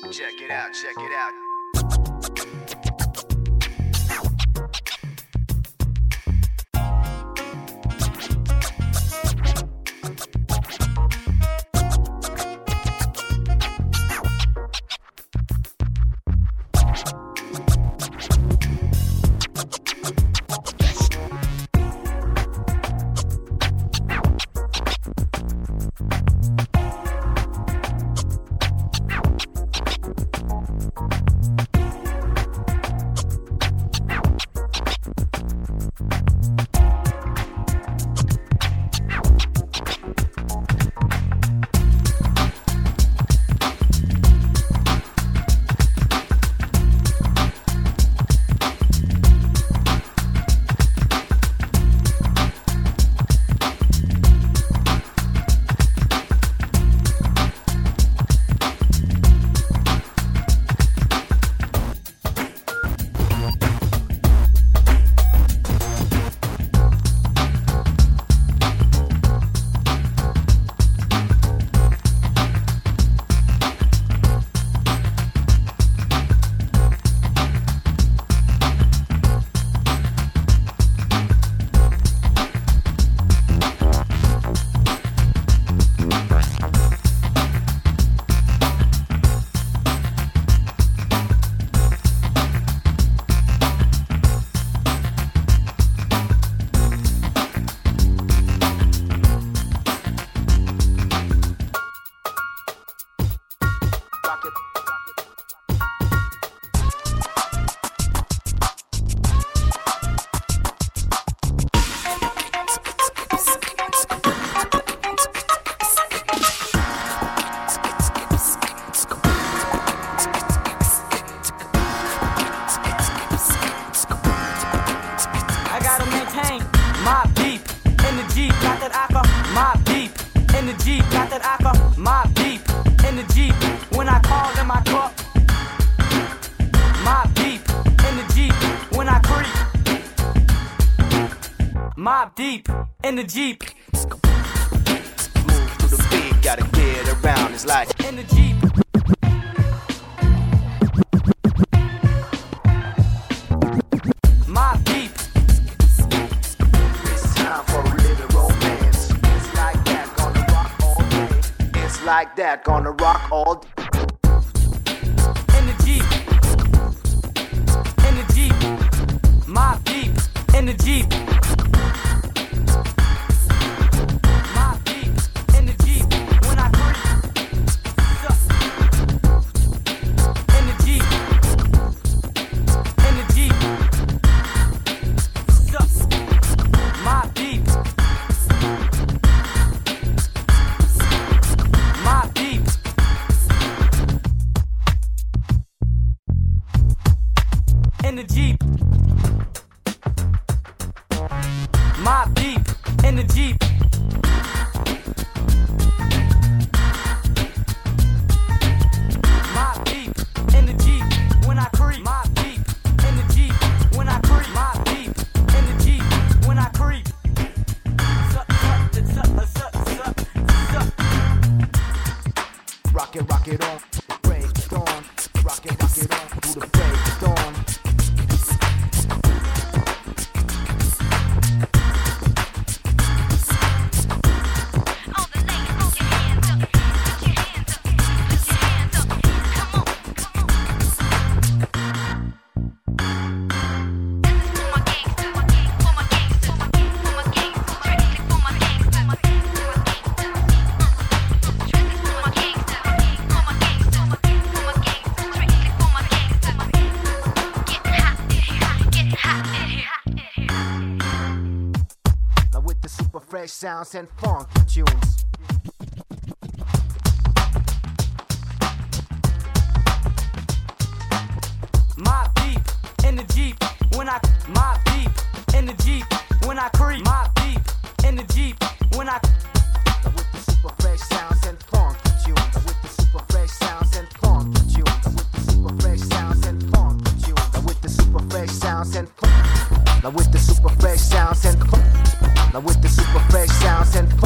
Check it out, check it out. Mob deep in the Jeep. Move to the beat, gotta get around. It's like in the Jeep. Mob deep. It's time for a little romance. It's like that, gonna rock all day. It's like that, gonna rock all day. In the Jeep. In the Jeep. Mob deep in the Jeep. In the Jeep. Mob deep in the Jeep. Mob deep in the Jeep when I creep. Mob deep in the Jeep when I creep. Mob deep in the Jeep when I creep. Rock it on, break it on. Rock it on, through the break it on. Fresh sounds and funky tunes. Mob deep in the Jeep when I mob deep in the Jeep when I creep. Mob deep in the Jeep when I with the super fresh sounds and funky tunes. With the super fresh sounds and funky tunes. With the super fresh sounds and funky tunes. With the super fresh sounds and now with the super fresh sounds and now with the super fresh sounds and